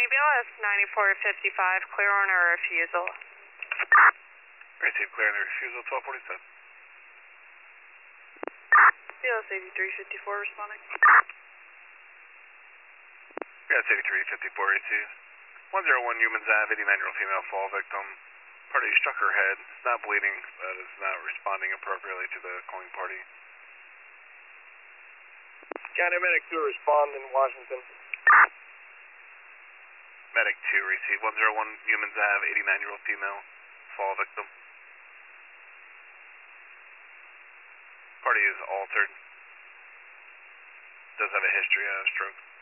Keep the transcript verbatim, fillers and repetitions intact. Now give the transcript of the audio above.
County B L S ninety-four fifty-five, clear on a refusal. Receive clear on a refusal, twelve forty-seven. B L S eighty-three fifty-four responding. B L S eighty-three fifty-four, receive. one oh one Humans Ave, eighty-nine-year-old female fall victim. Party struck her head. It's not bleeding, but is not responding appropriately to the calling party. County Medic two respond in Washington. Medic two, receive. one oh one Humans Ave, eighty-nine-year-old female fall victim. Party is altered. Does have a history of stroke.